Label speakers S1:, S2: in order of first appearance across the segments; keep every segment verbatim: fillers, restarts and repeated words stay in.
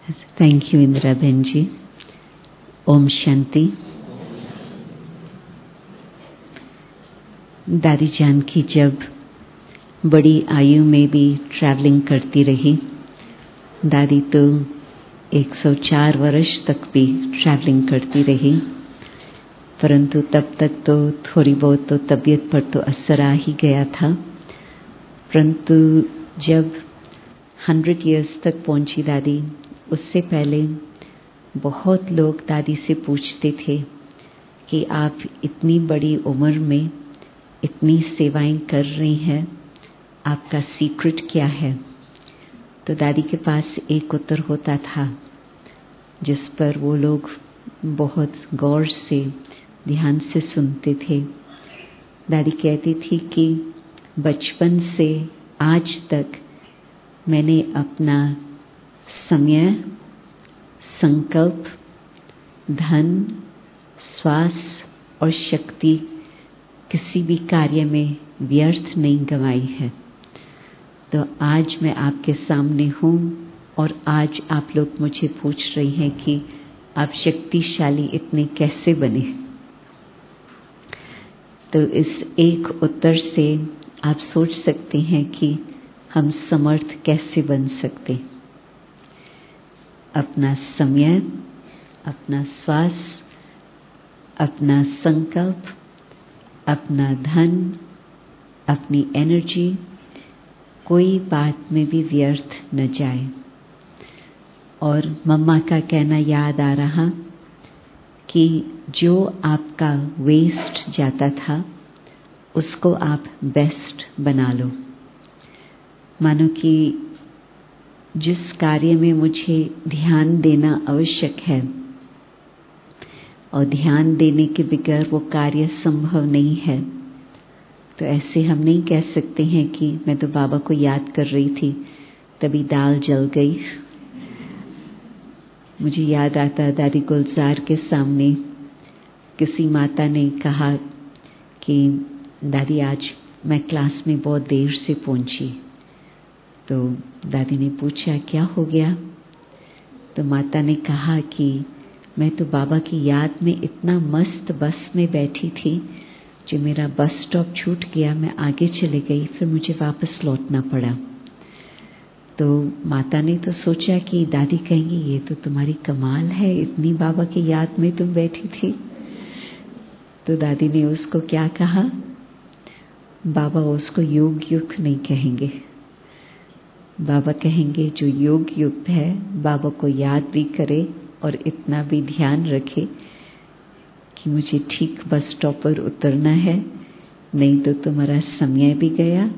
S1: Thank you Indira बहन जी। ओम शांति। दादी जानकी जब बड़ी आयु में भी ट्रैवलिंग करती रही, दादी तो एक सौ चार वर्ष तक भी ट्रैवलिंग करती रही, परंतु तब तक तो थोड़ी बहुत तो तबीयत पर तो असर आ ही गया था। परंतु जब हंड्रेड इयर्स तक पहुंची दादी, उससे पहले बहुत लोग दादी से पूछते थे कि आप इतनी बड़ी उम्र में इतनी सेवाएं कर रही हैं, आपका सीक्रेट क्या है। तो दादी के पास एक उत्तर होता था जिस पर वो लोग बहुत गौर से ध्यान से सुनते थे। दादी कहती थी कि बचपन से आज तक मैंने अपना समय, संकल्प, धन, श्वास और शक्ति किसी भी कार्य में व्यर्थ नहीं गंवाई है। तो आज मैं आपके सामने हूँ और आज आप लोग मुझे पूछ रही हैं कि आप शक्तिशाली इतने कैसे बने। तो इस एक उत्तर से आप सोच सकते हैं कि हम समर्थ कैसे बन सकते। अपना समय, अपना श्वास, अपना संकल्प, अपना धन, अपनी एनर्जी कोई बात में भी व्यर्थ न जाए। और मम्मा का कहना याद आ रहा कि जो आपका वेस्ट जाता था उसको आप बेस्ट बना लो। मानो कि जिस कार्य में मुझे ध्यान देना आवश्यक है और ध्यान देने के बगैर वो कार्य संभव नहीं है, तो ऐसे हम नहीं कह सकते हैं कि मैं तो बाबा को याद कर रही थी तभी दाल जल गई। मुझे याद आता दादी गुलजार के सामने किसी माता ने कहा कि दादी आज मैं क्लास में बहुत देर से पहुंची। तो दादी ने पूछा क्या हो गया। तो माता ने कहा कि मैं तो बाबा की याद में इतना मस्त बस में बैठी थी, जो मेरा बस स्टॉप छूट गया, मैं आगे चले गई, फिर मुझे वापस लौटना पड़ा। तो माता ने तो सोचा कि दादी कहेंगी ये तो तुम्हारी कमाल है, इतनी बाबा की याद में तुम बैठी थी। तो दादी ने उसको क्या कहा, बाबा उसको योग युक्त नहीं कहेंगे। बाबा कहेंगे जो योग युक्त है बाबा को याद भी करे और इतना भी ध्यान रखे कि मुझे ठीक बस स्टॉप पर उतरना है, नहीं तो तुम्हारा समय भी गया,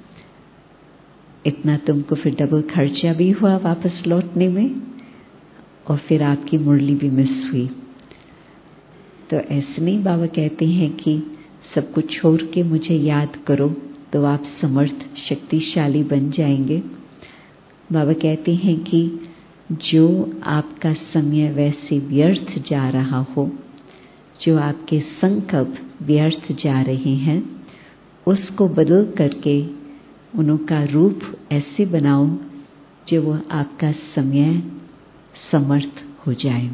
S1: इतना तुमको फिर डबल खर्चा भी हुआ वापस लौटने में, और फिर आपकी मुरली भी मिस हुई। तो ऐसे नहीं बाबा कहते हैं कि सब कुछ छोड़ के मुझे याद करो तो आप समर्थ शक्तिशाली बन जाएंगे। बाबा कहते हैं कि जो आपका समय वैसे व्यर्थ जा रहा हो, जो आपके संकल्प व्यर्थ जा रहे हैं, उसको बदल करके उनका रूप ऐसे बनाओ जो वो आपका समय समर्थ हो जाए।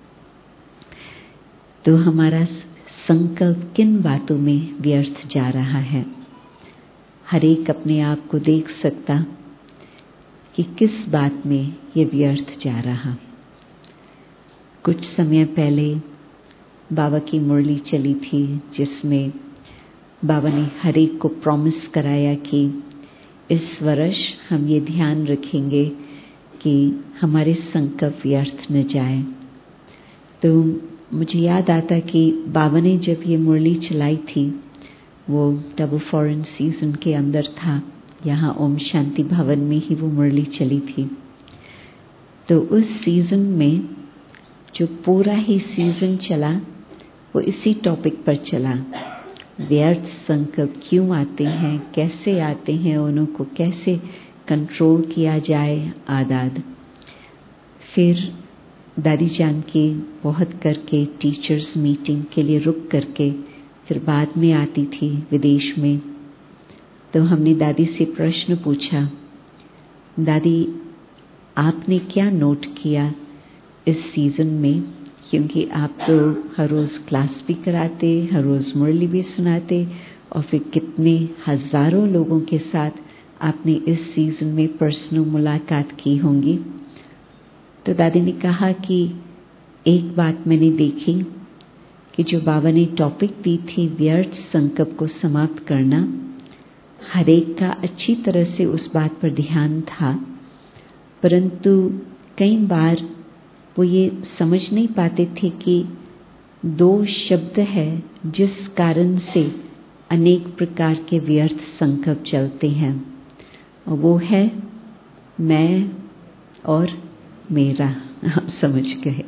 S1: तो हमारा संकल्प किन बातों में व्यर्थ जा रहा है, हर एक अपने आप को देख सकता कि किस बात में ये व्यर्थ जा रहा। कुछ समय पहले बाबा की मुरली चली थी जिसमें बाबा ने हर एक को प्रॉमिस कराया कि इस वर्ष हम ये ध्यान रखेंगे कि हमारे संकल्प व्यर्थ न जाए। तो मुझे याद आता कि बाबा ने जब ये मुरली चलाई थी वो डबल फॉरेन सीजन के अंदर था, यहाँ ओम शांति भवन में ही वो मुरली चली थी। तो उस सीजन में जो पूरा ही सीजन चला वो इसी टॉपिक पर चला, व्यर्थ संकल्प क्यों आते हैं, कैसे आते हैं, उनको कैसे कंट्रोल किया जाए आदि। फिर दादी जान की बहुत करके टीचर्स मीटिंग के लिए रुक करके फिर बाद में आती थी विदेश में। तो हमने दादी से प्रश्न पूछा, दादी आपने क्या नोट किया इस सीज़न में, क्योंकि आप तो हर रोज़ क्लास भी कराते, हर रोज़ मुरली भी सुनाते और फिर कितने हज़ारों लोगों के साथ आपने इस सीज़न में पर्सनल मुलाकात की होंगी। तो दादी ने कहा कि एक बात मैंने देखी कि जो बाबा ने टॉपिक दी थी व्यर्थ संकल्प को समाप्त करना, हर एक का अच्छी तरह से उस बात पर ध्यान था, परंतु कई बार वो ये समझ नहीं पाते थे कि दो शब्द है जिस कारण से अनेक प्रकार के व्यर्थ संकल्प चलते हैं, और वो है मैं और मेरा। आप समझ गए।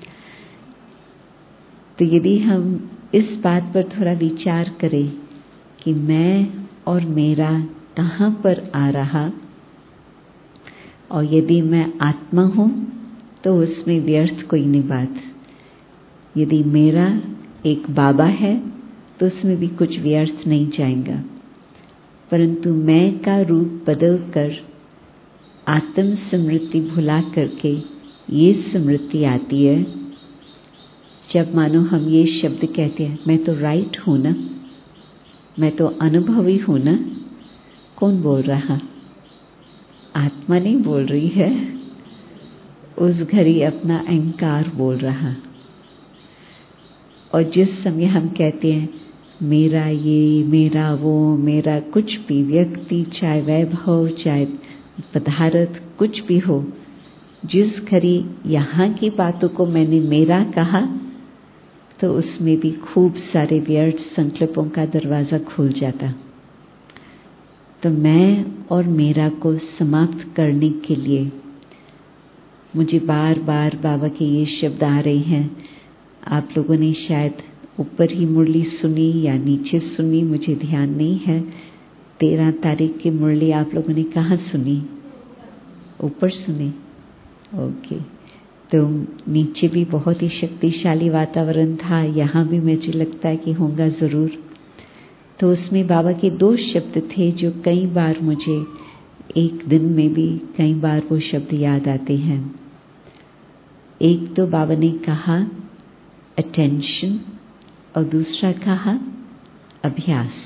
S1: तो यदि हम इस बात पर थोड़ा विचार करें कि मैं और मेरा कहाँ पर आ रहा, और यदि मैं आत्मा हूँ तो उसमें व्यर्थ कोई नहीं बात। यदि मेरा एक बाबा है तो उसमें भी कुछ व्यर्थ नहीं जाएगा, परंतु मैं का रूप बदल कर आत्म स्मृति भुला करके ये स्मृति आती है जब मानो हम ये शब्द कहते हैं, मैं तो राइट हूँ ना, मैं तो अनुभवी हूँ ना। कौन बोल रहा? आत्मा नहीं बोल रही है, उस घड़ी अपना अहंकार बोल रहा। और जिस समय हम कहते हैं मेरा ये, मेरा वो, मेरा कुछ भी, व्यक्ति चाहे वैभव चाहे पदार्थ कुछ भी हो, जिस घड़ी यहाँ की बातों को मैंने मेरा कहा तो उसमें भी खूब सारे व्यर्थ संकल्पों का दरवाज़ा खुल जाता। तो मैं और मेरा को समाप्त करने के लिए मुझे बार बार बाबा के ये शब्द आ रहे हैं। आप लोगों ने शायद ऊपर ही मुरली सुनी या नीचे सुनी, मुझे ध्यान नहीं है। तेरह तारीख की मुरली आप लोगों ने कहाँ सुनी? ऊपर सुनी, ओके। तो नीचे भी बहुत ही शक्तिशाली वातावरण था, यहाँ भी मुझे लगता है कि होगा ज़रूर। तो उसमें बाबा के दो शब्द थे जो कई बार मुझे एक दिन में भी कई बार वो शब्द याद आते हैं। एक तो बाबा ने कहा अटेंशन और दूसरा कहा अभ्यास।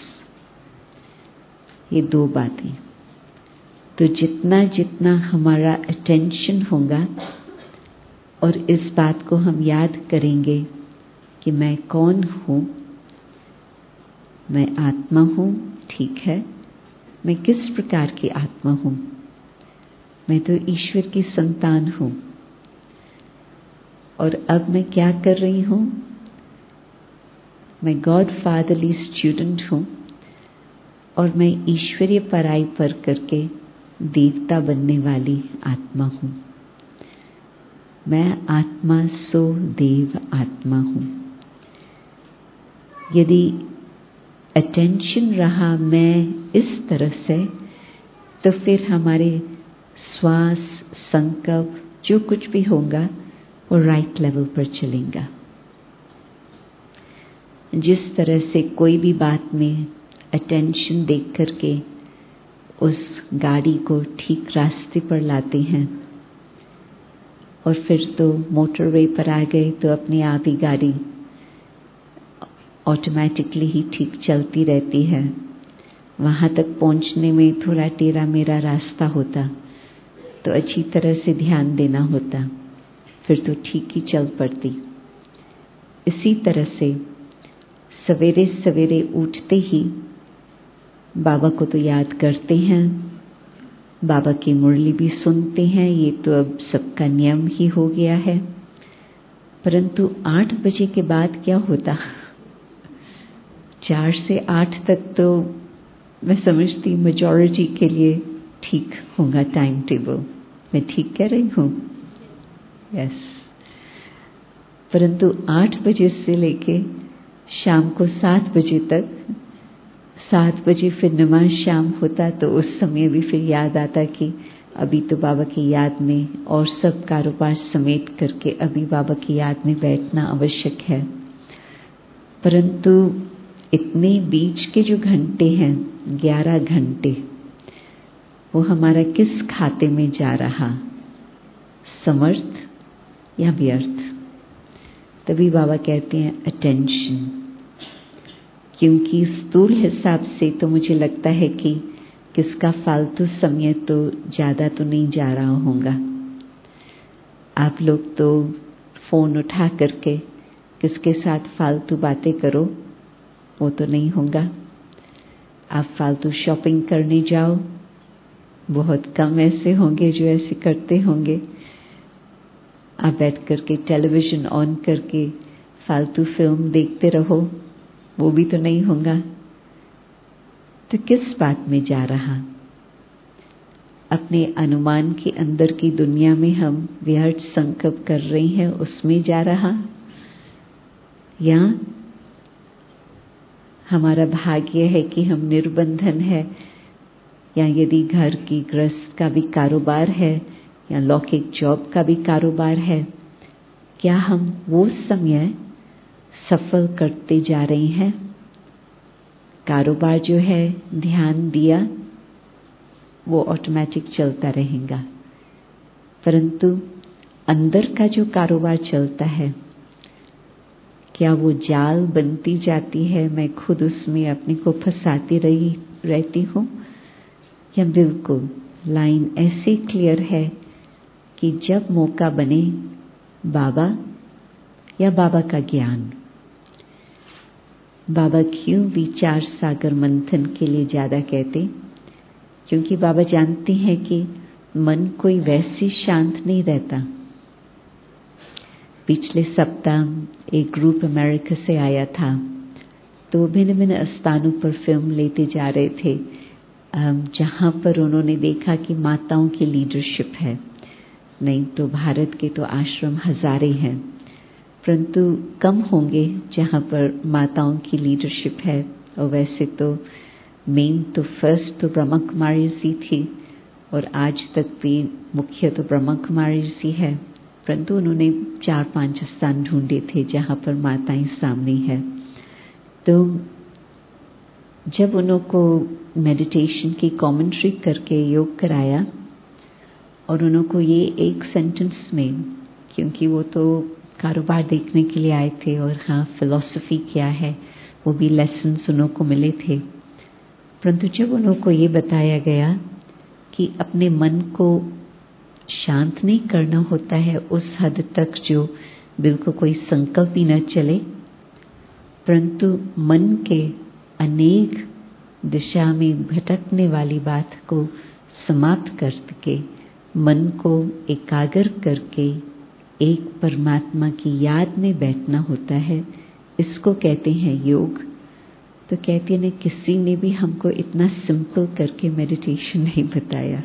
S1: ये दो बातें। तो जितना जितना हमारा अटेंशन होगा और इस बात को हम याद करेंगे कि मैं कौन हूँ, मैं आत्मा हूँ, ठीक है। मैं किस प्रकार की आत्मा हूँ? मैं तो ईश्वर की संतान हूँ। और अब मैं क्या कर रही हूँ? मैं गॉड फादरली स्टूडेंट हूँ और मैं ईश्वरीय पढ़ाई पर करके देवता बनने वाली आत्मा हूँ। मैं आत्मा सो देव आत्मा हूँ। यदि अटेंशन रहा मैं इस तरह से, तो फिर हमारे श्वास, संकल्प जो कुछ भी होगा वो राइट लेवल पर चलेगा। जिस तरह से कोई भी बात में अटेंशन देख करके उस गाड़ी को ठीक रास्ते पर लाते हैं, और फिर तो मोटरवे पर आ गए तो अपने आप ही गाड़ी ऑटोमेटिकली ही ठीक चलती रहती है। वहाँ तक पहुँचने में थोड़ा टेढ़ा मेरा रास्ता होता तो अच्छी तरह से ध्यान देना होता, फिर तो ठीक ही चल पड़ती। इसी तरह से सवेरे सवेरे उठते ही बाबा को तो याद करते हैं, बाबा की मुरली भी सुनते हैं, ये तो अब सबका नियम ही हो गया है। परंतु आठ बजे के बाद क्या होता? चार से आठ तक तो मैं समझती मेजॉरिटी के लिए ठीक होगा टाइम टेबल। मैं ठीक कह रही हूँ? यस। परंतु आठ बजे से लेके शाम को सात बजे तक, सात बजे फिर नमाज शाम होता, तो उस समय भी फिर याद आता कि अभी तो बाबा की याद में और सब कारोबार समेट करके अभी बाबा की याद में बैठना आवश्यक है। परंतु इतने बीच के जो घंटे हैं, ग्यारह घंटे, वो हमारा किस खाते में जा रहा? समर्थ या व्यर्थ। तभी बाबा कहते हैं अटेंशन, क्योंकि स्थूल हिसाब से तो मुझे लगता है कि किसका फालतू समय तो ज़्यादा तो नहीं जा रहा होगा। आप लोग तो फ़ोन उठा करके किसके साथ फालतू बातें करो, वो तो नहीं होगा। आप फालतू शॉपिंग करने जाओ, बहुत कम ऐसे होंगे जो ऐसे करते होंगे। आप बैठ करके टेलीविज़न ऑन करके फालतू फिल्म देखते रहो, वो भी तो नहीं होगा। तो किस बात में जा रहा? अपने अनुमान के अंदर की दुनिया में हम व्यर्थ संकल्प कर रहे हैं, उसमें जा रहा, या हमारा भाग्य है कि हम निर्बंधन है, या यदि घर की गृहस्थ का भी कारोबार है या लौकिक जॉब का भी कारोबार है, क्या हम वो समय सफल करते जा रहे हैं? कारोबार जो है ध्यान दिया वो ऑटोमेटिक चलता रहेगा, परंतु अंदर का जो कारोबार चलता है, क्या वो जाल बनती जाती है, मैं खुद उसमें अपने को फंसाती रही रहती हूँ, या बिल्कुल लाइन ऐसे क्लियर है कि जब मौका बने बाबा या बाबा का ज्ञान। बाबा क्यों विचार सागर मंथन के लिए ज़्यादा कहते? क्योंकि बाबा जानते हैं कि मन कोई वैसे शांत नहीं रहता। पिछले सप्ताह एक ग्रुप अमेरिका से आया था, तो भिन्न भिन्न स्थानों पर फिल्म लेते जा रहे थे, जहाँ पर उन्होंने देखा कि माताओं की लीडरशिप है। नहीं तो भारत के तो आश्रम हजारे हैं, परंतु कम होंगे जहाँ पर माताओं की लीडरशिप है। और वैसे तो मेन तो फर्स्ट तो ब्रह्मा कुमारी जी थी, और आज तक भी मुख्य तो ब्रह्मा कुमारी जी है, परंतु उन्होंने चार पांच स्थान ढूंढे थे जहाँ पर माताएं सामने है। तो जब उनको मेडिटेशन की कमेंट्री करके योग कराया, और उनको ये एक सेंटेंस में, क्योंकि वो तो कारोबार देखने के लिए आए थे, और हाँ फिलॉसफी क्या है वो भी लेसन्स उनको मिले थे, परंतु जब उनको ये बताया गया कि अपने मन को शांत नहीं करना होता है उस हद तक जो बिल्कुल कोई संकल्प ही न चले, परंतु मन के अनेक दिशा में भटकने वाली बात को समाप्त करके मन को एकाग्र करके एक परमात्मा की याद में बैठना होता है, इसको कहते हैं योग। तो कहते हैं किसी ने भी हमको इतना सिंपल करके मेडिटेशन नहीं बताया,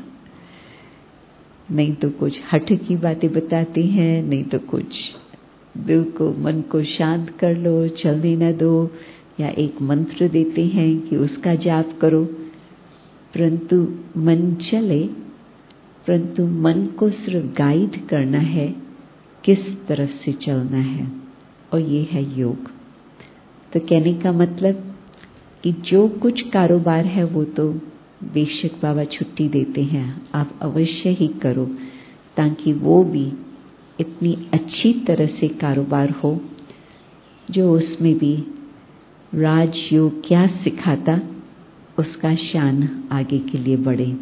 S1: नहीं तो कुछ हठ की बातें बताते हैं, नहीं तो कुछ दिल को मन को शांत कर लो, चलने न दो, या एक मंत्र देते हैं कि उसका जाप करो, परंतु मन चले, परंतु मन को सिर्फ गाइड करना है किस तरफ से चलना है, और ये है योग। तो कहने का मतलब कि जो कुछ कारोबार है वो तो बेशक बाबा छुट्टी देते हैं, आप अवश्य ही करो, ताकि वो भी इतनी अच्छी तरह से कारोबार हो जो उसमें भी राजयोग क्या सिखाता उसका शान आगे के लिए बढ़े।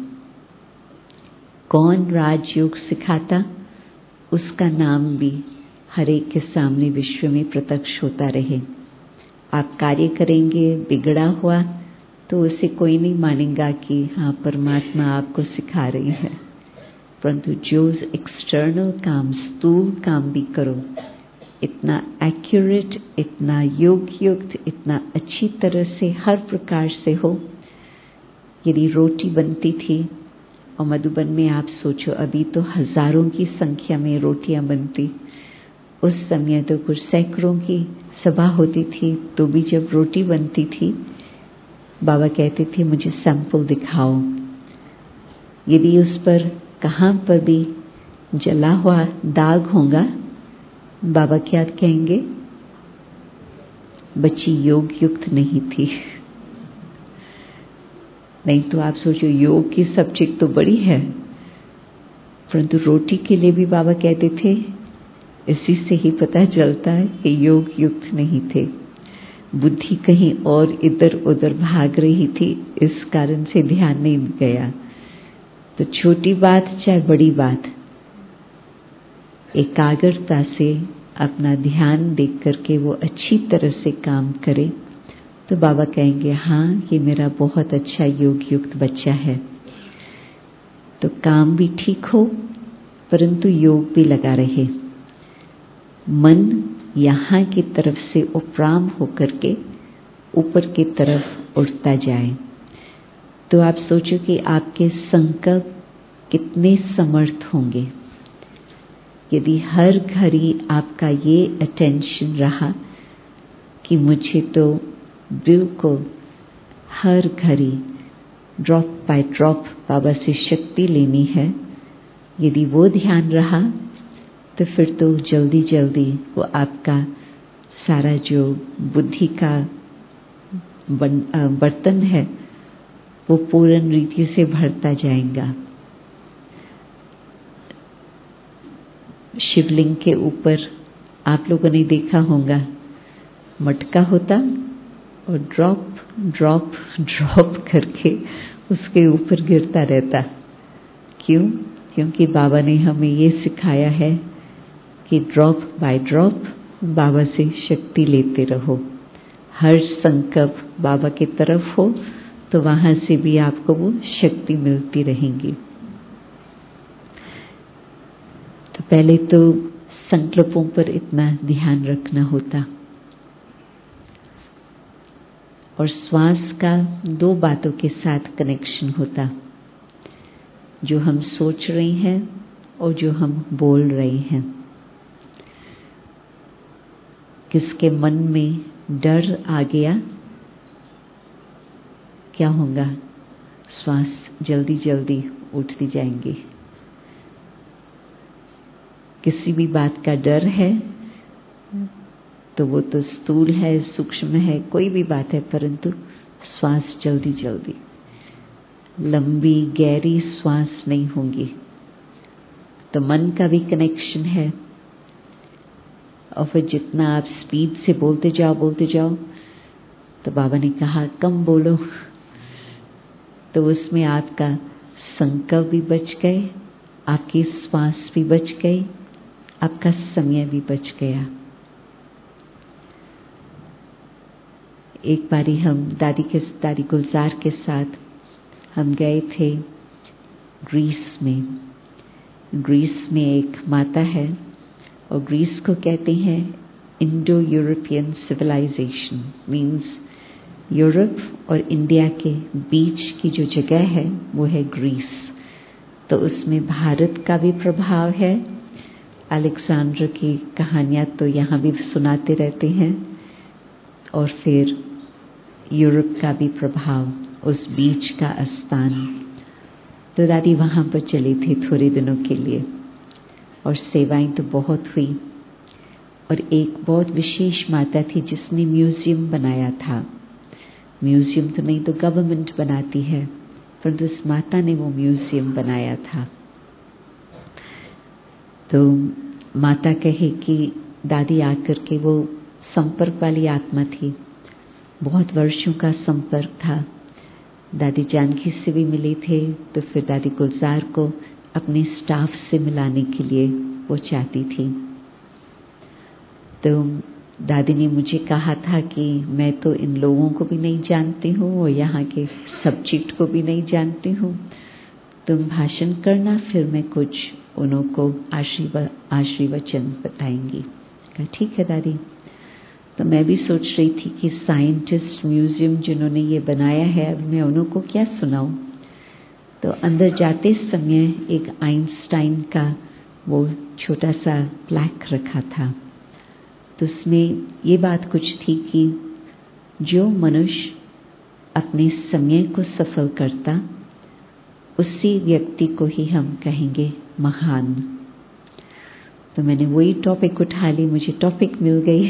S1: कौन राजयोग सिखाता उसका नाम भी हर एक के सामने विश्व में प्रत्यक्ष होता रहे। आप कार्य करेंगे बिगड़ा हुआ तो उसे कोई नहीं मानेगा कि हाँ परमात्मा आपको सिखा रही है, परंतु जो एक्सटर्नल काम स्थूल काम भी करो, इतना एक्यूरेट, इतना योग्य युक्त, इतना अच्छी तरह से हर प्रकार से हो। यदि रोटी बनती थी और मधुबन में आप सोचो अभी तो हजारों की संख्या में रोटियां बनती, उस समय तो कुछ सैकड़ों की सभा होती थी, तो भी जब रोटी बनती थी बाबा कहते थे मुझे सैंपल दिखाओ। यदि उस पर कहाँ पर भी जला हुआ दाग होगा, बाबा क्या कहेंगे? बच्ची योग युक्त नहीं थी। नहीं तो आप सोचो योग की सब्जेक्ट तो बड़ी है, परंतु रोटी के लिए भी बाबा कहते थे, इसी से ही पता चलता है कि योग युक्त नहीं थे। बुद्धि कहीं और इधर उधर भाग रही थी, इस कारण से ध्यान नहीं गया। तो छोटी बात चाहे बड़ी बात, एकाग्रता से अपना ध्यान देख करके वो अच्छी तरह से काम करे, तो बाबा कहेंगे हाँ, ये मेरा बहुत अच्छा योग युक्त बच्चा है। तो काम भी ठीक हो परंतु योग भी लगा रहे, मन यहाँ की तरफ से उपराम होकर के ऊपर की तरफ उठता जाए। तो आप सोचो कि आपके संकल्प कितने समर्थ होंगे यदि हर घड़ी आपका ये अटेंशन रहा कि मुझे तो बिल्कुल हर घड़ी ड्रॉप बाय ड्रॉप बाबा से शक्ति लेनी है। यदि वो ध्यान रहा तो फिर तो जल्दी जल्दी वो आपका सारा जो बुद्धि का बर्तन है वो पूर्ण रीति से भरता जाएगा। शिवलिंग के ऊपर आप लोगों ने देखा होगा मटका होता और ड्रॉप ड्रॉप ड्रॉप करके उसके ऊपर गिरता रहता। क्यों? क्योंकि बाबा ने हमें ये सिखाया है कि ड्रॉप बाय ड्रॉप बाबा से शक्ति लेते रहो। हर संकल्प बाबा की तरफ हो तो वहाँ से भी आपको वो शक्ति मिलती रहेगी। तो पहले तो संकल्पों पर इतना ध्यान रखना होता। और श्वास का दो बातों के साथ कनेक्शन होता, जो हम सोच रहे हैं और जो हम बोल रहे हैं। किसके मन में डर आ गया, क्या होगा? श्वास जल्दी जल्दी उठती जाएंगी। किसी भी बात का डर है तो वो तो स्थूल है, सूक्ष्म है, कोई भी बात है, परंतु श्वास जल्दी जल्दी, लंबी गहरी श्वास नहीं होंगी। तो मन का भी कनेक्शन है। और फिर जितना आप स्पीड से बोलते जाओ बोलते जाओ, तो बाबा ने कहा कम बोलो, तो उसमें आपका संकल्प भी बच गए, आपकी श्वास भी बच गई, आपका समय भी बच गया। एक बारी हम दादी के दादी गुलजार के साथ हम गए थे ग्रीस में। ग्रीस में एक माता है और ग्रीस को कहते हैं Indo European civilisation, means Europe और इंडिया के बीच की जो जगह है वो है ग्रीस। तो उसमें भारत का भी प्रभाव है। अलेक्जेंडर की कहानियाँ तो यहाँ भी सुनाते रहते हैं, और फिर यूरोप का भी प्रभाव, उस बीच का स्थान। तो दादी वहाँ पर चली थी थोड़े दिनों के लिए और सेवाएं तो बहुत हुई। और एक बहुत विशेष माता थी जिसने म्यूजियम बनाया था। म्यूजियम तो नहीं तो गवर्नमेंट बनाती है, परंतु उस माता ने वो म्यूजियम बनाया था। तो माता कहे कि दादी आकर के, वो संपर्क वाली आत्मा थी, बहुत वर्षों का संपर्क था। दादी जानकी से भी मिले थे, तो फिर दादी गुलजार को अपने स्टाफ से मिलाने के लिए वो चाहती थी। तो दादी ने मुझे कहा था कि मैं तो इन लोगों को भी नहीं जानती हूँ और यहाँ के सब्जेक्ट को भी नहीं जानती हूँ, तुम भाषण करना, फिर मैं कुछ उन्हों को आशीर्वचन बताएंगी। कहा ठीक है दादी। तो मैं भी सोच रही थी कि साइंटिस्ट म्यूजियम जिन्होंने ये बनाया है, अब मैं उन्हों को क्या सुनाऊं। तो अंदर जाते समय एक आइंस्टाइन का वो छोटा सा प्लैक रखा था। तो उसमें ये बात कुछ थी कि जो मनुष्य अपने समय को सफल करता, उसी व्यक्ति को ही हम कहेंगे महान। तो मैंने वही टॉपिक उठा ली, मुझे टॉपिक मिल गई,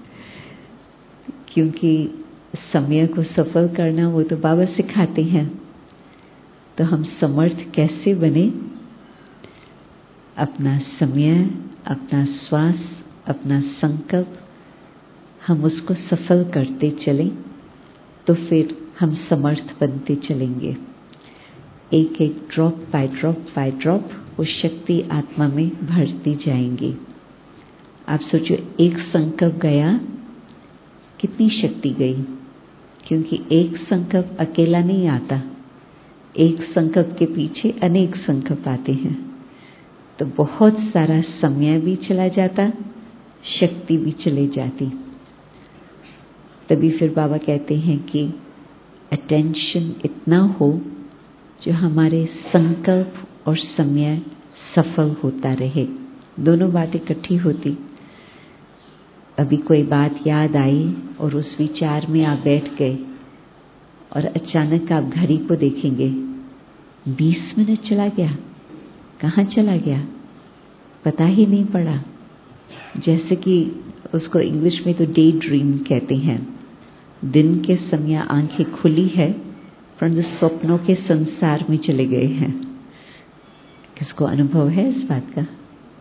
S1: क्योंकि समय को सफल करना वो तो बाबा सिखाते हैं। तो हम समर्थ कैसे बने? अपना समय, अपना श्वास, अपना संकल्प हम उसको सफल करते चलें तो फिर हम समर्थ बनते चलेंगे। एक एक drop by drop by drop वो शक्ति आत्मा में भरती जाएंगी। आप सोचो, एक संकल्प गया, कितनी शक्ति गई? क्योंकि एक संकल्प अकेला नहीं आता, एक संकल्प के पीछे अनेक संकल्प आते हैं, तो बहुत सारा समय भी चला जाता, शक्ति भी चली जाती। तभी फिर बाबा कहते हैं कि अटेंशन इतना हो जो हमारे संकल्प और समय सफल होता रहे। दोनों बातें इकट्ठी होती। अभी कोई बात याद आई और उस विचार में आप बैठ गए और अचानक आप घड़ी को देखेंगे, बीस मिनट चला गया, कहाँ चला गया पता ही नहीं पड़ा। जैसे कि उसको इंग्लिश में तो डे ड्रीम कहते हैं। दिन के समय आंखें खुली है परंतु स्वप्नों के संसार में चले गए हैं। किसको अनुभव है इस बात का?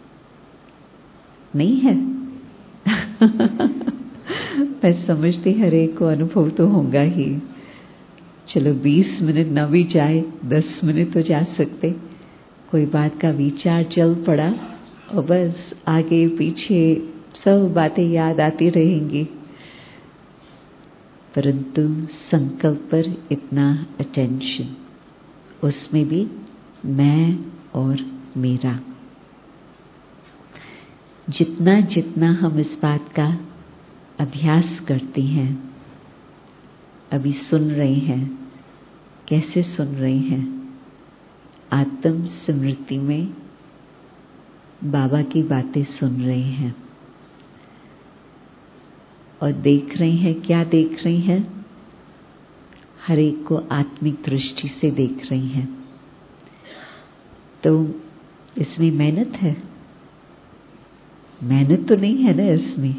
S1: नहीं है? मैं समझती हर एक को अनुभव तो होगा ही। चलो बीस मिनट ना भी जाए, दस मिनट तो जा सकते। कोई बात का विचार चल पड़ा और बस आगे पीछे सब बातें याद आती रहेंगी, परंतु संकल्प पर इतना अटेंशन, उसमें भी मैं और मेरा। जितना जितना हम इस बात का अभ्यास करते हैं, अभी सुन रहे हैं, कैसे सुन रहे हैं? आत्म स्मृति में बाबा की बातें सुन रहे हैं और देख रहे हैं। क्या देख रहे हैं? हर एक को आत्मिक दृष्टि से देख रहे हैं। तो इसमें मेहनत है? मेहनत तो नहीं है ना इसमें,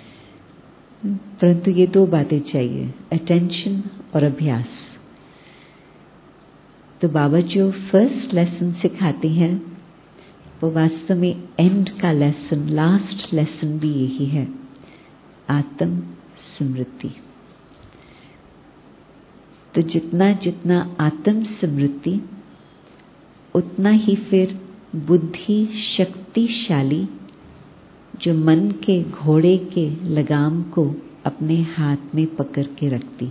S1: परंतु ये दो बातें चाहिए, अटेंशन और अभ्यास। तो बाबा जो फर्स्ट लेसन सिखाते हैं वो वास्तव में एंड का लेसन, लास्ट लेसन भी यही है, आत्म स्मृति। तो जितना जितना आत्म स्मृति, उतना ही फिर बुद्धि शक्तिशाली, जो मन के घोड़े के लगाम को अपने हाथ में पकड़ के रखती।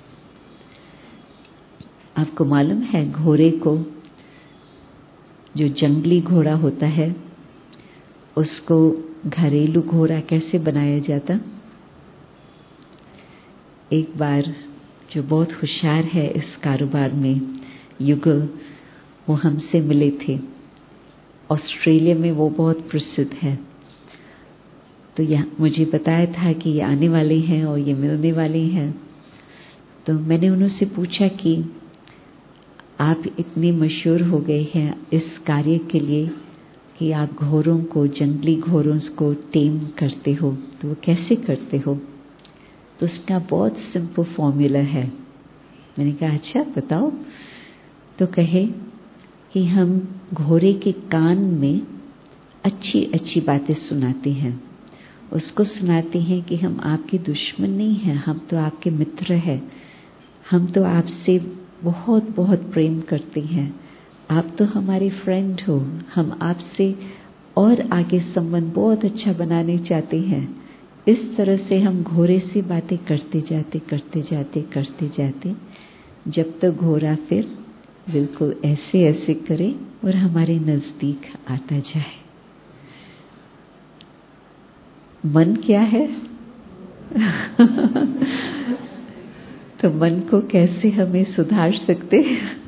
S1: आपको मालूम है घोड़े को, जो जंगली घोड़ा होता है, उसको घरेलू घोड़ा कैसे बनाया जाता? एक बार जो बहुत होशियार है इस कारोबार में, युगल, वो हमसे मिले थे। ऑस्ट्रेलिया में वो बहुत प्रसिद्ध है। तो यह मुझे बताया था कि ये आने वाले हैं और ये मिलने वाले हैं। तो मैंने उनसे पूछा कि आप इतने मशहूर हो गए हैं इस कार्य के लिए कि आप घोड़ों को, जंगली घोड़ों को टेम करते हो, तो वो कैसे करते हो? तो उसका बहुत सिंपल फॉर्मूला है। मैंने कहा अच्छा बताओ। तो कहे कि हम घोड़े के कान में अच्छी अच्छी बातें सुनाते हैं। उसको सुनाते हैं कि हम आपके दुश्मन नहीं हैं, हम तो आपके मित्र हैं, हम तो आपसे बहुत बहुत प्रेम करते हैं, आप तो हमारे फ्रेंड हो, हम आपसे और आगे संबंध बहुत अच्छा बनाने चाहते हैं। इस तरह से हम घोड़े से बातें करते जाते करते जाते करते जाते जब तक घोड़ा फिर बिल्कुल ऐसे ऐसे करे और हमारे नजदीक आता जाए। मन क्या है? तो मन को कैसे हमें सुधार सकते?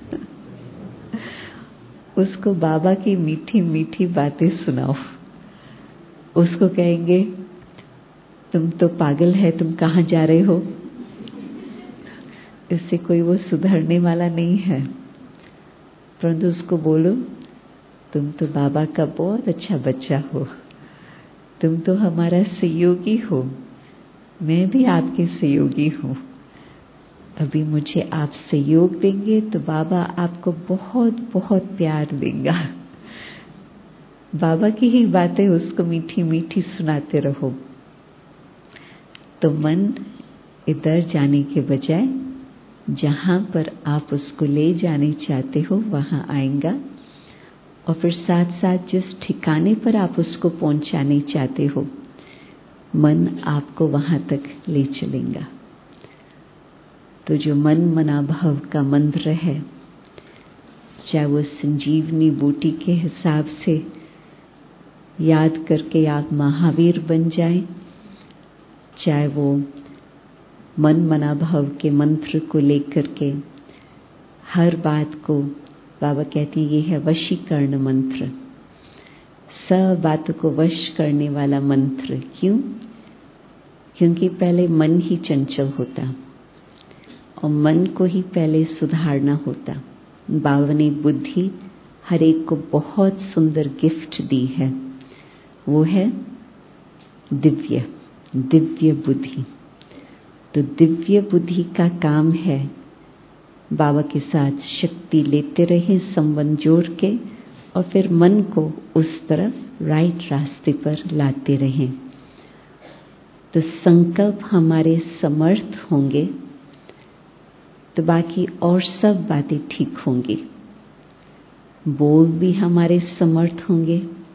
S1: उसको बाबा की मीठी मीठी बातें सुनाओ। उसको कहेंगे तुम तो पागल है, तुम कहाँ जा रहे हो? इससे कोई वो सुधरने वाला नहीं है। परंतु उसको बोलो तुम तो बाबा का बहुत अच्छा बच्चा हो, तुम तो हमारा सहयोगी हो, मैं भी आपके सहयोगी हूँ। अभी मुझे आप सहयोग देंगे तो बाबा आपको बहुत बहुत प्यार देगा। बाबा की ही बातें उसको मीठी मीठी सुनाते रहो, तो मन इधर जाने के बजाय जहाँ पर आप उसको ले जाने चाहते हो वहाँ आएगा, और फिर साथ साथ जिस ठिकाने पर आप उसको पहुँचाने चाहते हो, मन आपको वहाँ तक ले चलेगा। तो जो मन मना भव का मंत्र है, चाहे वो संजीवनी बूटी के हिसाब से याद करके आप महावीर बन जाएं, चाहे वो मन मना भव के मंत्र को लेकर के हर बात को, बाबा कहते हैं ये है वशीकरण मंत्र, सब बातों को वश करने वाला मंत्र। क्यों? क्योंकि पहले मन ही चंचल होता और मन को ही पहले सुधारना होता। बाबा ने बुद्धि हर एक को बहुत सुंदर गिफ्ट दी है, वो है दिव्य दिव्य बुद्धि। तो दिव्य बुद्धि का काम है बाबा के साथ शक्ति लेते रहे, संबंध जोड़ के, और फिर मन को उस तरफ राइट रास्ते पर लाते रहें। तो संकल्प हमारे समर्थ होंगे तो बाकी और सब बातें ठीक होंगी। बोल भी हमारे समर्थ होंगे,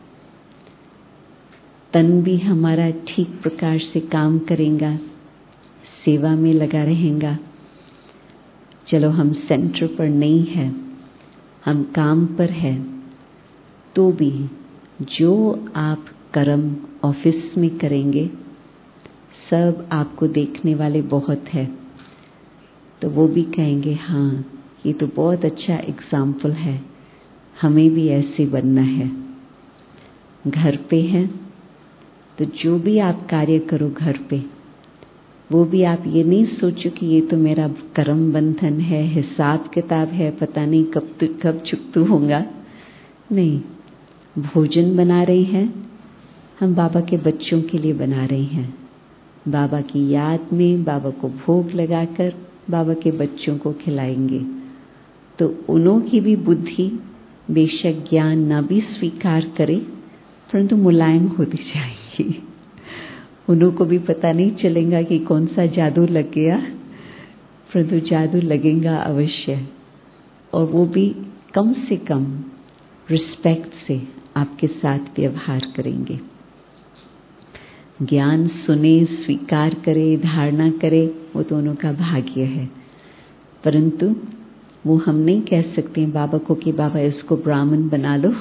S1: तन भी हमारा ठीक प्रकार से काम करेगा, सेवा में लगा रहेगा। चलो हम सेंटर पर नहीं है, हम काम पर है, तो भी जो आप कर्म ऑफिस में करेंगे सब आपको देखने वाले बहुत है, तो वो भी कहेंगे हाँ ये तो बहुत अच्छा एग्जाम्पल है, हमें भी ऐसे बनना है। घर पे हैं तो जो भी आप कार्य करो घर पे, वो भी आप ये नहीं सोचो कि ये तो मेरा कर्म बंधन है, हिसाब किताब है, पता नहीं कब तु, कब चुकतू होगा। नहीं, भोजन बना रहे हैं हम, बाबा के बच्चों के लिए बना रहे हैं, बाबा की याद में बाबा को भोग लगाकर बाबा के बच्चों को खिलाएंगे। तो उन्हों की भी बुद्धि बेशक ज्ञान न भी स्वीकार करे, परंतु मुलायम होती जाएगी। उन्हों को भी पता नहीं चलेगा कि कौन सा जादू लग गया, परंतु जादू लगेगा अवश्य। और वो भी कम से कम रिस्पेक्ट से आपके साथ व्यवहार करेंगे। ज्ञान सुने, स्वीकार करे, धारणा करे, वो दोनों का भाग्य है, परंतु वो हम नहीं कह सकते बाबा को कि बाबा इसको ब्राह्मण बना लो।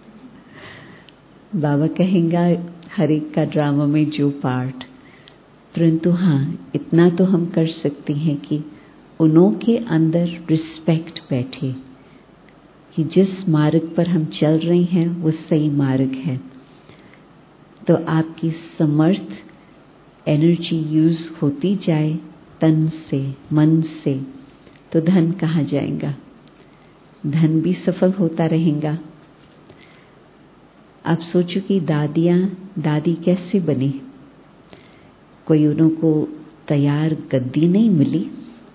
S1: बाबा कहेगा हर एक का ड्रामा में जो पार्ट, परंतु हाँ इतना तो हम कर सकते हैं कि उन्हों के अंदर रिस्पेक्ट बैठे कि जिस मार्ग पर हम चल रहे हैं वो सही मार्ग है। तो आपकी समर्थ एनर्जी यूज होती जाए तन से, मन से, तो धन कहाँ जाएगा? धन भी सफल होता रहेगा। आप सोचो कि दादियाँ दादी कैसे बनी? कोई उन्हों को तैयार गद्दी नहीं मिली।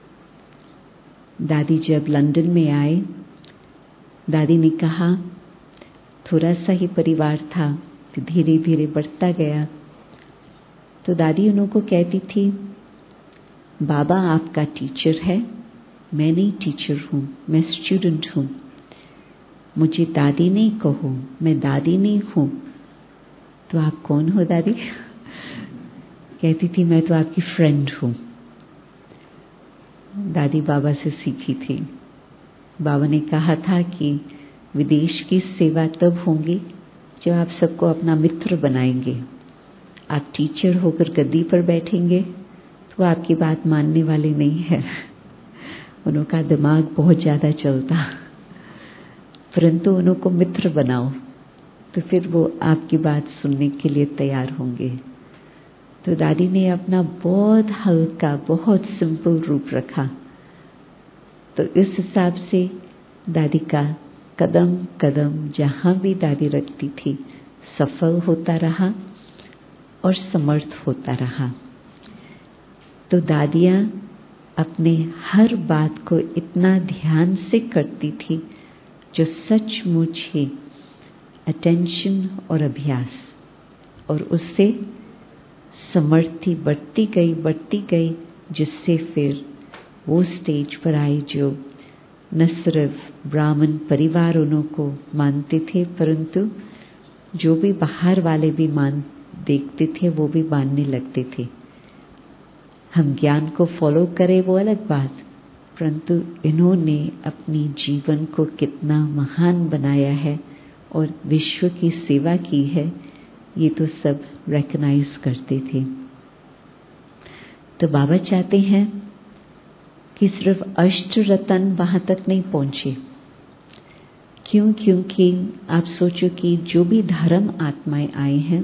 S1: दादी जब लंदन में आए, दादी ने कहा थोड़ा सा ही परिवार था, तो धीरे धीरे बढ़ता गया। तो दादी उन्हों को कहती थी बाबा आपका टीचर है, मैं नहीं टीचर हूँ, मैं स्टूडेंट हूँ, मुझे दादी नहीं कहो, मैं दादी नहीं हूँ। तो आप कौन हो दादी? कहती थी मैं तो आपकी फ्रेंड हूँ। दादी बाबा से सीखी थी। बाबा ने कहा था कि विदेश की सेवा तब होंगी जब आप सबको अपना मित्र बनाएंगे। आप टीचर होकर गद्दी पर बैठेंगे तो आपकी बात मानने वाले नहीं है, उनका दिमाग बहुत ज़्यादा चलता। परंतु उन्हों को मित्र बनाओ तो फिर वो आपकी बात सुनने के लिए तैयार होंगे। तो दादी ने अपना बहुत हल्का, बहुत सिंपल रूप रखा। तो इस हिसाब से दादी का कदम कदम जहाँ भी दादी रखती थी सफल होता रहा और समर्थ होता रहा। तो दादियाँ अपने हर बात को इतना ध्यान से करती थी जो सचमुच ही अटेंशन और अभ्यास, और उससे समर्थी बढ़ती गई बढ़ती गई जिससे फिर वो स्टेज पर आई जो न सिर्फ ब्राह्मण परिवार उन्हों को मानते थे, परंतु जो भी बाहर वाले भी मान देखते थे वो भी मानने लगते थे। हम ज्ञान को फॉलो करें वो अलग बात, परंतु इन्होंने अपनी जीवन को कितना महान बनाया है और विश्व की सेवा की है, ये तो सब रिकॉग्नाइज करते थे। तो बाबा चाहते हैं कि सिर्फ अष्ट रतन वहां तक नहीं पहुंचे। क्यों? क्योंकि आप सोचो कि जो भी धर्म आत्माएं आए हैं,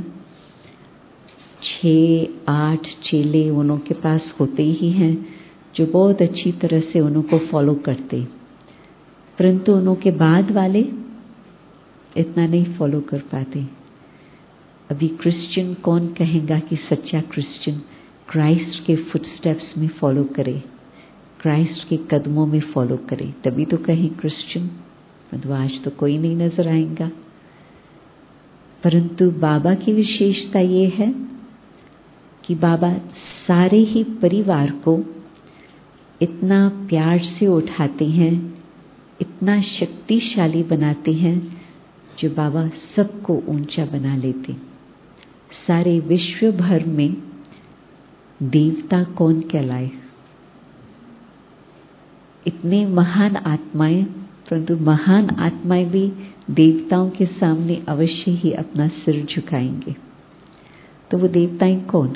S1: छः आठ चेले उन्हों के पास होते ही हैं जो बहुत अच्छी तरह से उन्हों को फॉलो करते, परंतु उन्हों के बाद वाले इतना नहीं फॉलो कर पाते। अभी क्रिश्चियन कौन कहेगा कि सच्चा क्रिश्चियन क्राइस्ट के फुटस्टेप्स में फॉलो करे, क्राइस्ट के कदमों में फॉलो करे, तभी तो कहें क्रिश्चियन। परंतु आज तो कोई नहीं नजर आएगा। परंतु बाबा की विशेषता ये है कि बाबा सारे ही परिवार को इतना प्यार से उठाते हैं, इतना शक्तिशाली बनाते हैं, जो बाबा सबको ऊंचा बना लेते। सारे विश्व भर में देवता कौन कहलाए? इतने महान आत्माएं, परंतु महान आत्माएं भी देवताओं के सामने अवश्य ही अपना सिर झुकाएंगे। तो वो देवताएं कौन?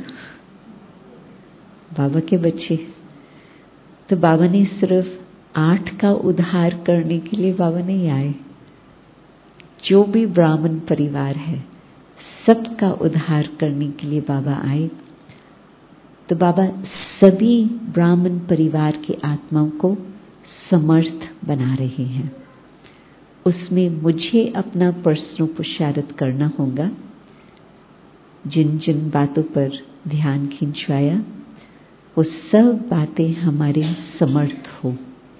S1: बाबा के बच्चे। तो बाबा ने सिर्फ आठ का उद्धार करने के लिए बाबा नहीं आए, जो भी ब्राह्मण परिवार है सबका उद्धार करने के लिए बाबा आए। तो बाबा सभी ब्राह्मण परिवार की आत्माओं को समर्थ बना रहे हैं। उसमें मुझे अपना पर्सनल पुरुषार्थ करना होगा। जिन जिन बातों पर ध्यान खिंचवाया वो सब बातें हमारे समर्थ हो।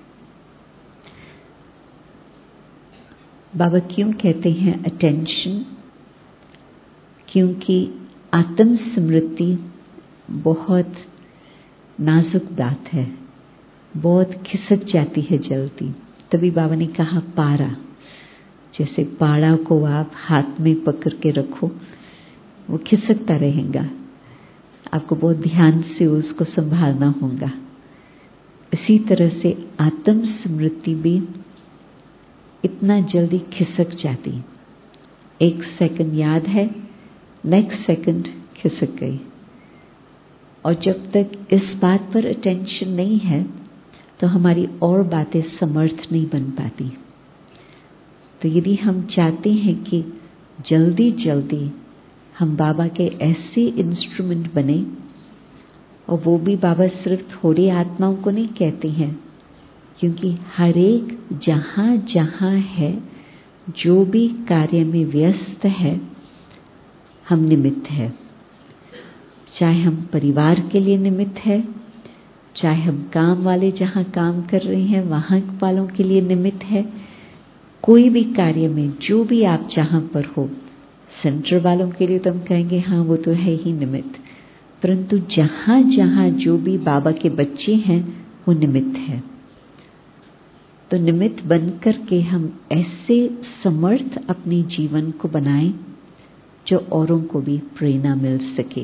S1: बाबा क्यों कहते हैं अटेंशन? क्योंकि आत्म स्मृति बहुत नाजुक बात है, बहुत खिसक जाती है जल्दी। तभी बाबा ने कहा पारा, जैसे पाड़ा को आप हाथ में पकड़ के रखो, वो खिसकता रहेगा, आपको बहुत ध्यान से उसको संभालना होगा। इसी तरह से आत्म स्मृति भी इतना जल्दी खिसक जाती। एक सेकंड याद है, नेक्स्ट सेकंड खिसक गई। और जब तक इस बात पर अटेंशन नहीं है तो हमारी और बातें समर्थ नहीं बन पाती। तो यदि हम चाहते हैं कि जल्दी जल्दी हम बाबा के ऐसे इंस्ट्रूमेंट बने, और वो भी बाबा सिर्फ थोड़ी आत्माओं को नहीं कहते हैं, क्योंकि हर एक जहाँ जहाँ है, जो भी कार्य में व्यस्त है, हम निमित्त है। चाहे हम परिवार के लिए निमित्त है, चाहे हम काम वाले जहाँ काम कर रहे हैं वहाँ वालों के लिए निमित्त है। कोई भी कार्य में जो भी आप जहाँ पर हो, सेंटर वालों के लिए तो हम कहेंगे हाँ वो तो है ही निमित्त, परंतु जहाँ जहाँ जो भी बाबा के बच्चे हैं वो निमित्त है। तो निमित्त बन कर के हम ऐसे समर्थ अपने जीवन को बनाएं जो औरों को भी प्रेरणा मिल सके।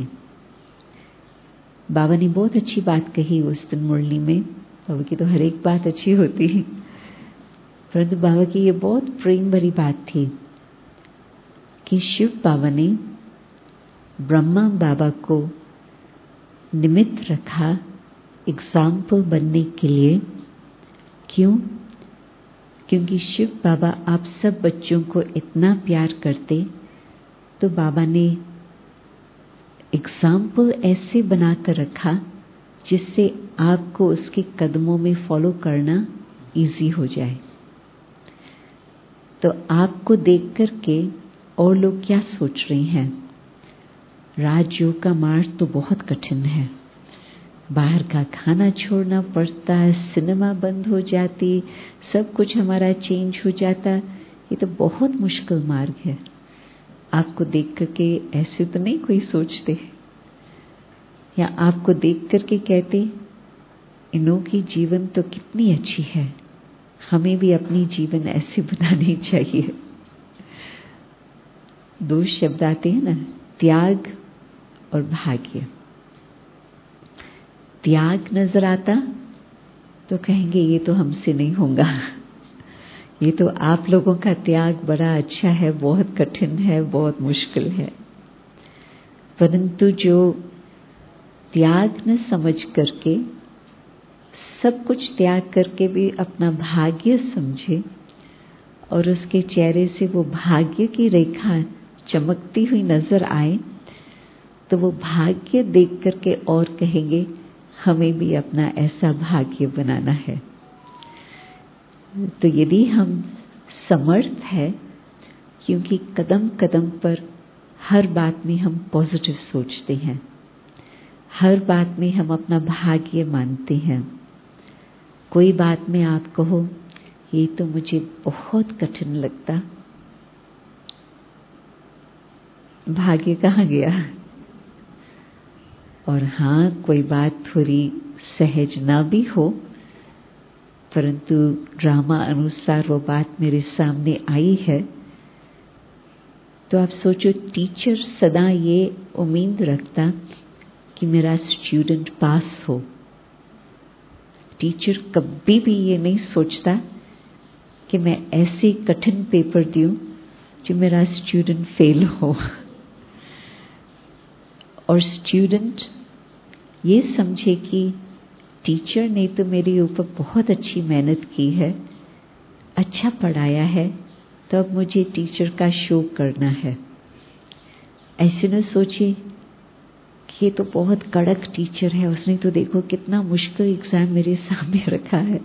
S1: बाबा ने बहुत अच्छी बात कही उस दिन मुरली में। बाबा की तो हर एक बात अच्छी होती है, परंतु बाबा की ये बहुत प्रेम भरी बात थी कि शिव बाबा ने ब्रह्मा बाबा को निमित्त रखा एग्जाम्पल बनने के लिए। क्यों? क्योंकि शिव बाबा आप सब बच्चों को इतना प्यार करते, तो बाबा ने एग्जाम्पल ऐसे बनाकर रखा जिससे आपको उसके कदमों में फॉलो करना इजी हो जाए। तो आपको देख कर के और लोग क्या सोच रहे हैं? राजयोग का मार्ग तो बहुत कठिन है, बाहर का खाना छोड़ना पड़ता है, सिनेमा बंद हो जाती, सब कुछ हमारा चेंज हो जाता, ये तो बहुत मुश्किल मार्ग है। आपको देख करके ऐसे तो नहीं कोई सोचते, या आपको देख करके कहते इनों की जीवन तो कितनी अच्छी है, हमें भी अपनी जीवन ऐसे बनानी चाहिए। दो शब्द आते हैं ना, त्याग और भाग्य। त्याग नजर आता तो कहेंगे ये तो हमसे नहीं होगा, ये तो आप लोगों का त्याग बड़ा अच्छा है, बहुत कठिन है, बहुत मुश्किल है। परंतु जो त्याग न समझ करके, सब कुछ त्याग करके भी अपना भाग्य समझे और उसके चेहरे से वो भाग्य की रेखा चमकती हुई नजर आए, तो वो भाग्य देख करके और कहेंगे हमें भी अपना ऐसा भाग्य बनाना है। तो यदि हम समर्थ है, क्योंकि कदम कदम पर हर बात में हम पॉजिटिव सोचते हैं, हर बात में हम अपना भाग्य मानते हैं। कोई बात में आप कहो ये तो मुझे बहुत कठिन लगता, भाग्य कहाँ गया? और हाँ, कोई बात थोड़ी सहज ना भी हो, परंतु ड्रामा अनुसार वो बात मेरे सामने आई है, तो आप सोचो टीचर सदा ये उम्मीद रखता कि मेरा स्टूडेंट पास हो। टीचर कभी भी ये नहीं सोचता कि मैं ऐसे कठिन पेपर दूं जो मेरा स्टूडेंट फेल हो। और स्टूडेंट ये समझे कि टीचर ने तो मेरे ऊपर बहुत अच्छी मेहनत की है, अच्छा पढ़ाया है, तो अब मुझे टीचर का शो करना है। ऐसे न सोचे कि ये तो बहुत कड़क टीचर है, उसने तो देखो कितना मुश्किल एग्जाम मेरे सामने रखा है।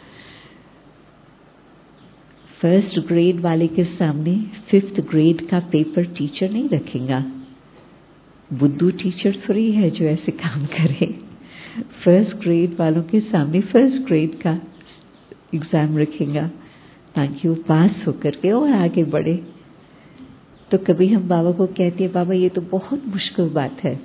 S1: फर्स्ट ग्रेड वाले के सामने फिफ्थ ग्रेड का पेपर टीचर नहीं रखेगा। बुद्धू टीचर थोड़ी है जो ऐसे काम करे। फर्स्ट ग्रेड वालों के सामने फर्स्ट ग्रेड का एग्जाम रखेगा ताकि वो पास होकर के और आगे बढ़े। तो कभी हम बाबा को कहते हैं बाबा ये तो बहुत मुश्किल बात है,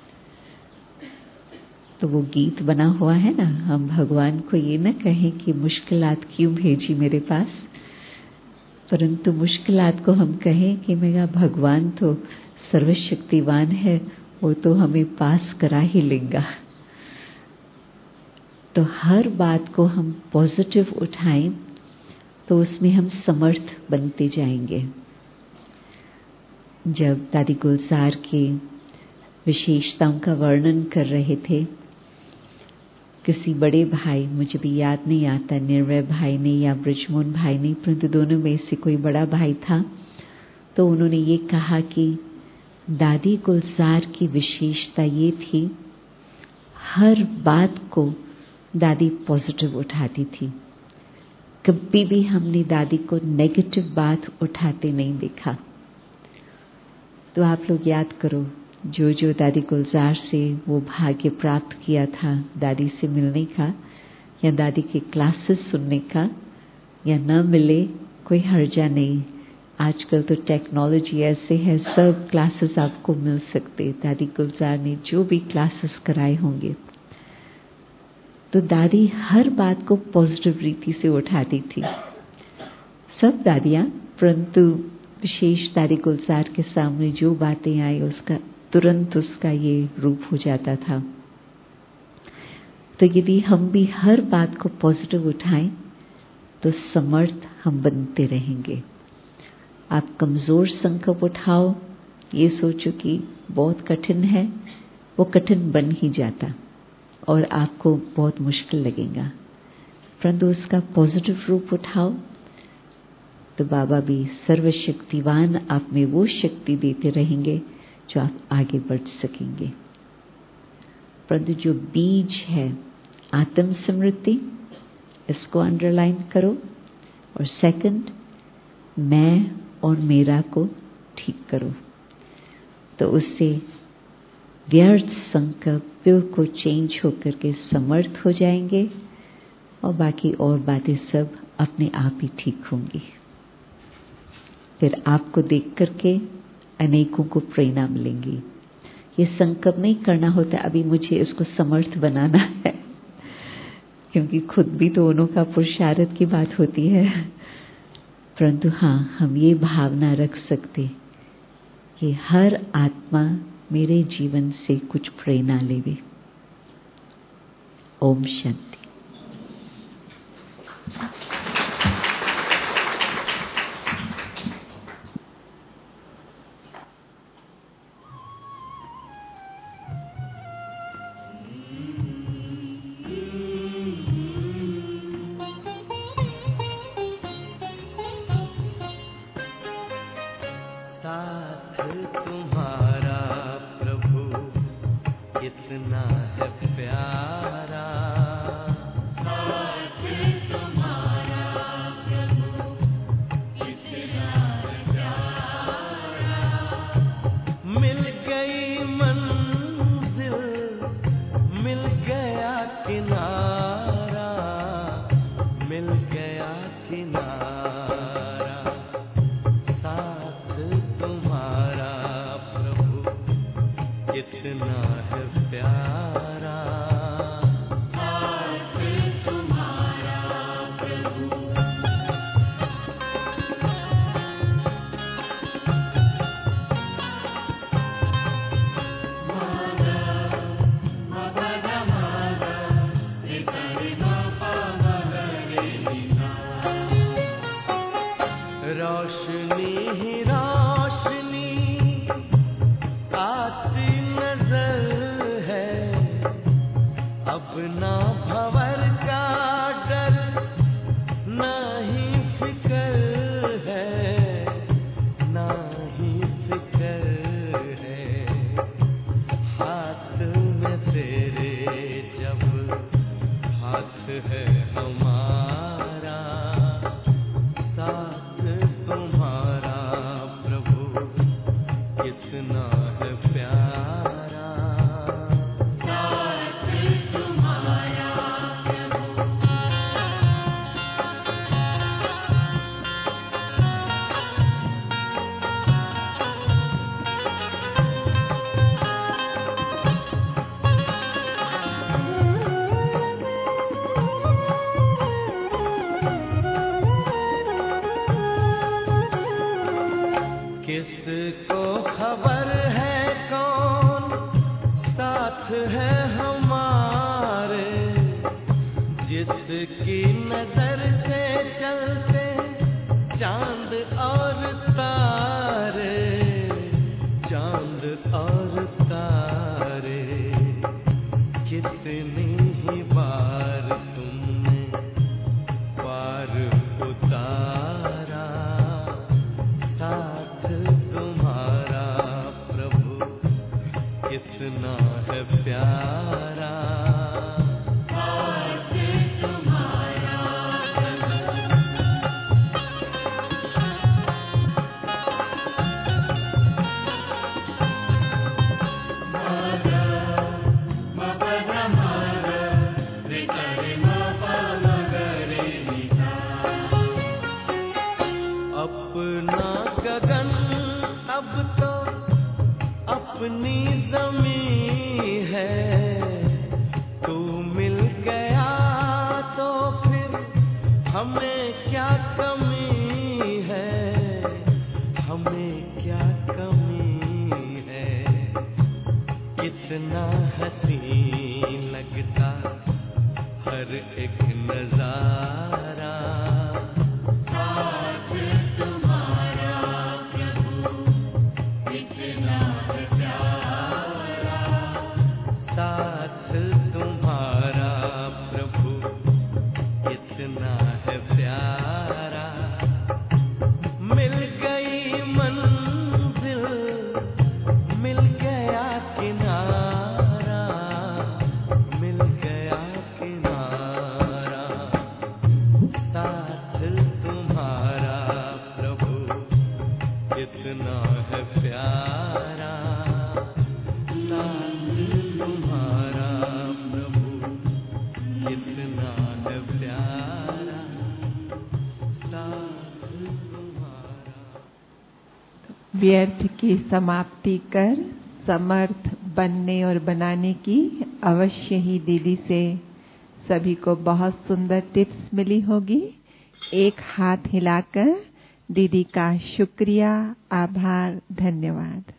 S1: तो वो गीत बना हुआ है ना, हम भगवान को ये न कहें कि मुश्किलात क्यों भेजी मेरे पास, परंतु मुश्किलात को हम कहें कि मेरा भगवान तो सर्वशक्तिवान है, वो तो हमें पास करा ही लेगा। तो हर बात को हम पॉजिटिव उठाएं तो उसमें हम समर्थ बनते जाएंगे। जब दादी गुलजार की विशेषताओं का वर्णन कर रहे थे, किसी बड़े भाई, मुझे भी याद नहीं आता निर्भय भाई ने या ब्रिजमोहन भाई ने, परंतु दोनों में से कोई बड़ा भाई था, तो उन्होंने ये कहा कि दादी गुलजार की विशेषता ये थी, हर बात को दादी पॉजिटिव उठाती थी। कभी भी हमने दादी को नेगेटिव बात उठाते नहीं देखा। तो आप लोग याद करो, जो जो दादी गुलजार से वो भाग्य प्राप्त किया था दादी से मिलने का या दादी के क्लासेस सुनने का, या न मिले कोई हर्जा नहीं। आजकल तो टेक्नोलॉजी ऐसे है, सब क्लासेस आपको मिल सकते। दादी गुलजार ने जो भी क्लासेस कराए होंगे, तो दादी हर बात को पॉजिटिव रीति से उठाती थी। सब दादियाँ, परंतु विशेष दादी गुलजार के सामने जो बातें आई उसका तुरंत उसका ये रूप हो जाता था। तो यदि हम भी हर बात को पॉजिटिव उठाएं तो समर्थ हम बनते रहेंगे। आप कमजोर संकल्प उठाओ, ये सोचो कि बहुत कठिन है, वो कठिन बन ही जाता और आपको बहुत मुश्किल लगेगा। परंतु उसका पॉजिटिव रूप उठाओ तो बाबा भी सर्वशक्तिवान आप में वो शक्ति देते रहेंगे जो आप आगे बढ़ सकेंगे। परंतु जो बीज है आत्म स्मृति, इसको अंडरलाइन करो, और सेकंड मैं और मेरा को ठीक करो, तो उससे व्यर्थ संकल्प बिल्कुल चेंज होकर के समर्थ हो जाएंगे और बाकी और बातें सब अपने आप ही ठीक होंगी। फिर आपको देख करके अनेकों को प्रेरणा मिलेंगी। ये संकल्प नहीं करना होता अभी मुझे इसको समर्थ बनाना है, क्योंकि खुद भी तो दोनों का पुरुषार्थ की बात होती है। परंतु हाँ, हम ये भावना रख सकते कि हर आत्मा मेरे जीवन से कुछ प्रेरणा लेवे। ओम शांति।
S2: व्यर्थ की समाप्ति कर समर्थ बनने और बनाने की अवश्य ही दीदी से सभी को बहुत सुंदर टिप्स मिली होगी। एक हाथ हिलाकर दीदी का शुक्रिया, आभार, धन्यवाद।